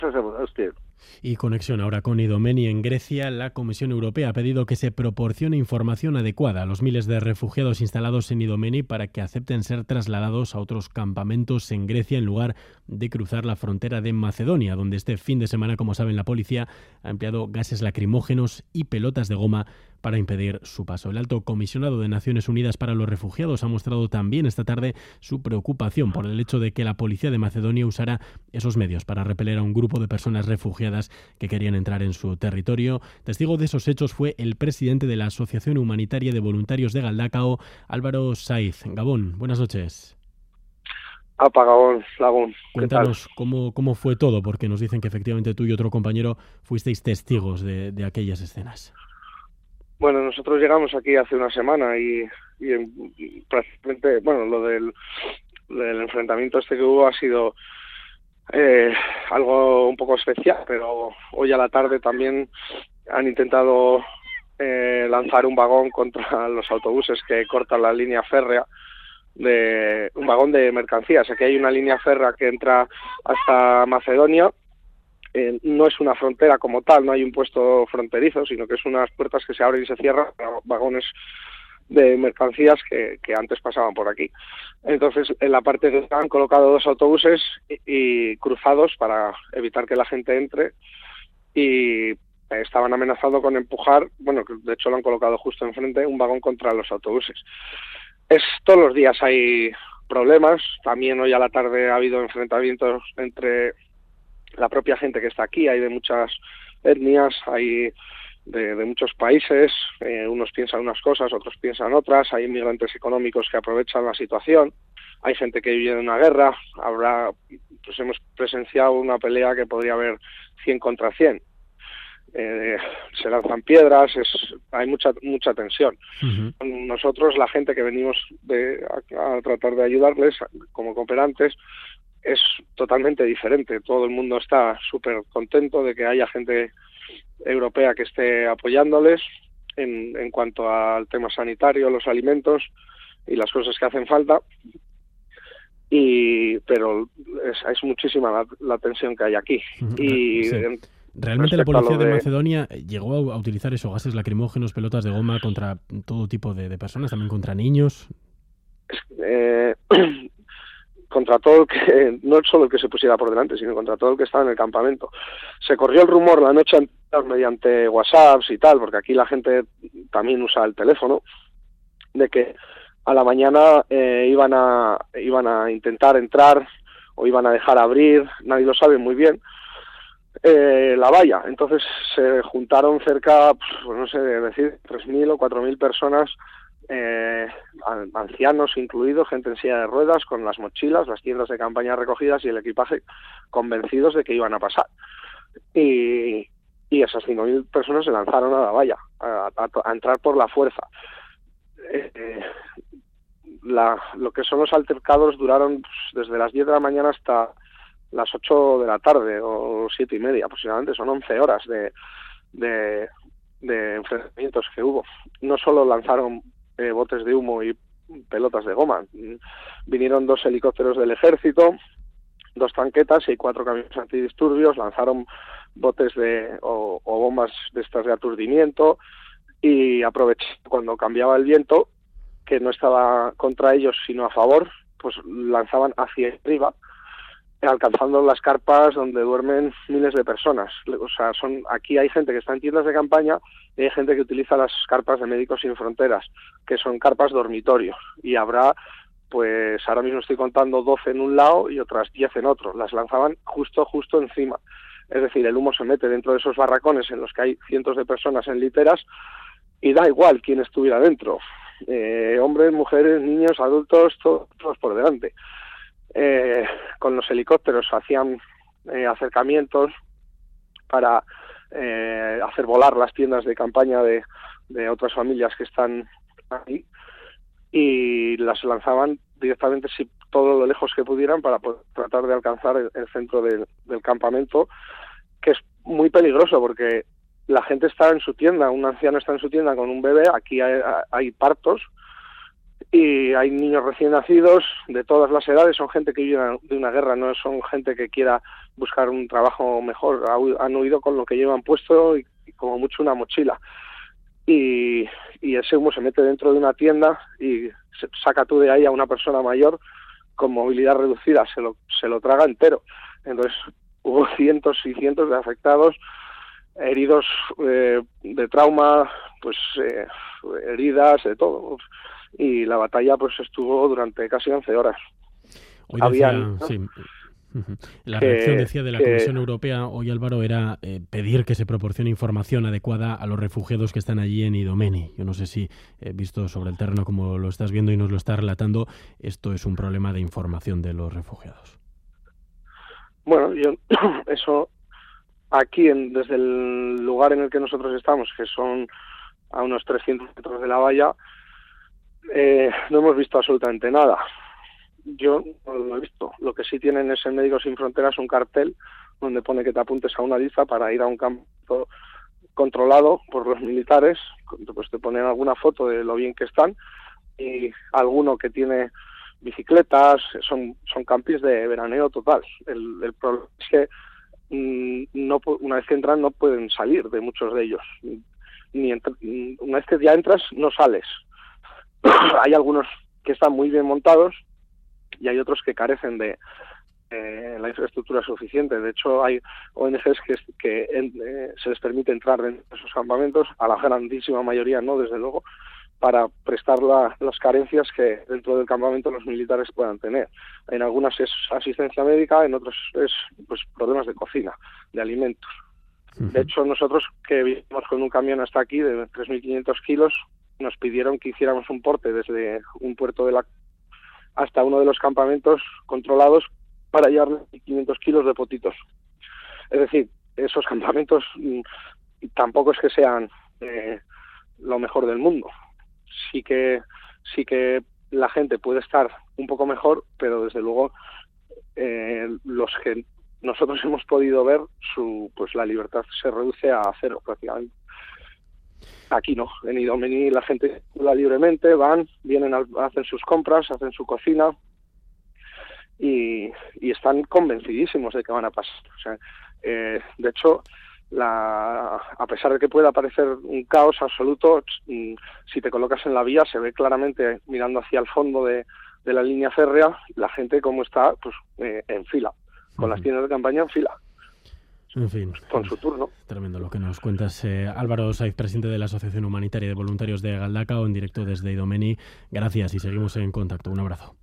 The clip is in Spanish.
Hostia. Y conexión ahora con Idomeni en Grecia. La Comisión Europea ha pedido que se proporcione información adecuada a los miles de refugiados instalados en Idomeni para que acepten ser trasladados a otros campamentos en Grecia en lugar de cruzar la frontera de Macedonia, donde este fin de semana, como saben, la policía ha empleado gases lacrimógenos y pelotas de goma para impedir su paso. El alto comisionado de Naciones Unidas para los Refugiados ha mostrado también esta tarde su preocupación por el hecho de que la policía de Macedonia usara esos medios para repeler a un grupo de personas refugiadas que querían entrar en su territorio. Testigo de esos hechos fue el presidente de la Asociación Humanitaria de Voluntarios de Galdakao, Álvaro Saiz. Gabón, buenas noches. Gabón, Lagún. Cuéntanos cómo fue todo, porque nos dicen que efectivamente tú y otro compañero fuisteis testigos de aquellas escenas. Bueno, nosotros llegamos aquí hace una semana y prácticamente, bueno, lo del enfrentamiento este que hubo ha sido algo un poco especial, pero hoy a la tarde también han intentado lanzar un vagón contra los autobuses que cortan la línea férrea, un vagón de mercancías. Aquí hay una línea férrea que entra hasta Macedonia. No es una frontera como tal, no hay un puesto fronterizo, sino que es unas puertas que se abren y se cierran, vagones de mercancías que antes pasaban por aquí. Entonces, en la parte que han colocado 2 autobuses y cruzados para evitar que la gente entre, y estaban amenazando con empujar, bueno, de hecho lo han colocado justo enfrente, un vagón contra los autobuses. Todos los días hay problemas. También hoy a la tarde ha habido enfrentamientos entre la propia gente que está aquí. Hay de muchas etnias, hay de muchos países, unos piensan unas cosas, otros piensan otras. Hay inmigrantes económicos que aprovechan la situación, hay gente que vive de una guerra. Pues hemos presenciado una pelea que podría haber 100 contra 100. Se lanzan piedras, hay mucha tensión. Uh-huh. Nosotros, la gente que venimos a tratar de ayudarles como cooperantes, es totalmente diferente. Todo el mundo está súper contento de que haya gente europea que esté apoyándoles en cuanto al tema sanitario, los alimentos y las cosas que hacen falta. Pero es muchísima la tensión que hay aquí. Y sí. Realmente la policía de Macedonia llegó a utilizar esos gases lacrimógenos, pelotas de goma contra todo tipo de personas, también contra niños. Contra todo el que, no solo el que se pusiera por delante, sino contra todo el que estaba en el campamento. Se corrió el rumor la noche anterior mediante WhatsApps y tal, porque aquí la gente también usa el teléfono, de que a la mañana iban a intentar entrar o iban a dejar abrir, nadie lo sabe muy bien, la valla. Entonces se juntaron cerca, pues no sé, decir 3.000 o 4.000 personas, ancianos incluidos, gente en silla de ruedas, con las mochilas, las tiendas de campaña recogidas y el equipaje, convencidos de que iban a pasar. Y esas 5.000 personas se lanzaron a la valla, a entrar por la fuerza. Lo que son los altercados duraron desde las 10 de la mañana hasta las 8 de la tarde, o 7:30 aproximadamente. Son 11 horas de enfrentamientos que hubo. No solo lanzaron botes de humo y pelotas de goma, vinieron 2 helicópteros del ejército, 2 tanquetas y 4 camiones antidisturbios, lanzaron botes o bombas de estas de aturdimiento, y aprovecharon cuando cambiaba el viento, que no estaba contra ellos sino a favor, pues lanzaban hacia arriba, alcanzando las carpas donde duermen miles de personas. O sea, aquí hay gente que está en tiendas de campaña y hay gente que utiliza las carpas de Médicos Sin Fronteras, que son carpas dormitorio, y habrá, pues ahora mismo estoy contando 12 en un lado y otras 10 en otro. Las lanzaban justo encima. Es decir, el humo se mete dentro de esos barracones en los que hay cientos de personas en literas, y da igual quién estuviera dentro, hombres, mujeres, niños, adultos, todos por delante. Con los helicópteros hacían acercamientos para hacer volar las tiendas de campaña de otras familias que están ahí, y las lanzaban directamente todo lo lejos que pudieran para tratar de alcanzar el centro del campamento, que es muy peligroso porque la gente está en su tienda, un anciano está en su tienda con un bebé. Aquí hay partos, y hay niños recién nacidos de todas las edades, son gente que vive de una guerra, no son gente que quiera buscar un trabajo mejor, han huido con lo que llevan puesto y como mucho una mochila. Y ese humo se mete dentro de una tienda y saca tú de ahí a una persona mayor con movilidad reducida, se lo traga entero. Entonces hubo cientos y cientos de afectados, heridos de trauma, pues heridas, de todo. Y la batalla pues estuvo durante casi 11 horas. Hoy decía, sí. La reacción, decía, de la Comisión Europea hoy, Álvaro, era pedir que se proporcione información adecuada a los refugiados que están allí en Idomeni. Yo no sé si, visto sobre el terreno como lo estás viendo y nos lo estás relatando, esto es un problema de información de los refugiados. Bueno, eso aquí, desde el lugar en el que nosotros estamos, que son a unos 300 metros de la valla, no hemos visto absolutamente nada. Yo no lo he visto. Lo que sí tienen es en Médicos Sin Fronteras un cartel donde pone que te apuntes a una lista para ir a un campo controlado por los militares, pues te ponen alguna foto de lo bien que están, y alguno que tiene bicicletas, son campis de veraneo total. El problema es que una vez que entran no pueden salir de muchos de ellos. Una vez que ya entras no sales. Hay algunos que están muy bien montados y hay otros que carecen de la infraestructura suficiente. De hecho, hay ONGs que se les permite entrar en esos campamentos, a la grandísima mayoría no, desde luego, para prestar las carencias que dentro del campamento los militares puedan tener. En algunas es asistencia médica, en otros es pues problemas de cocina, de alimentos. De hecho, nosotros que vinimos con un camión hasta aquí de 3.500 kilos, nos pidieron que hiciéramos un porte desde un puerto hasta uno de los campamentos controlados para llevar 500 kilos de potitos. Es decir, esos campamentos tampoco es que sean lo mejor del mundo. Sí que la gente puede estar un poco mejor, pero desde luego los que nosotros hemos podido ver, pues la libertad se reduce a cero prácticamente. Aquí no, en Idomeni la gente circula libremente, vienen, hacen sus compras, hacen su cocina y están convencidísimos de que van a pasar. O sea, de hecho, a pesar de que pueda parecer un caos absoluto, si te colocas en la vía se ve claramente, mirando hacia el fondo de la línea férrea, la gente como está pues en fila, con las tiendas de campaña en fila. En fin, con su turno. Tremendo lo que nos cuentas. Álvaro Saiz, presidente de la Asociación Humanitaria de Voluntarios de Galdakao, en directo desde Idomeni. Gracias y seguimos en contacto. Un abrazo.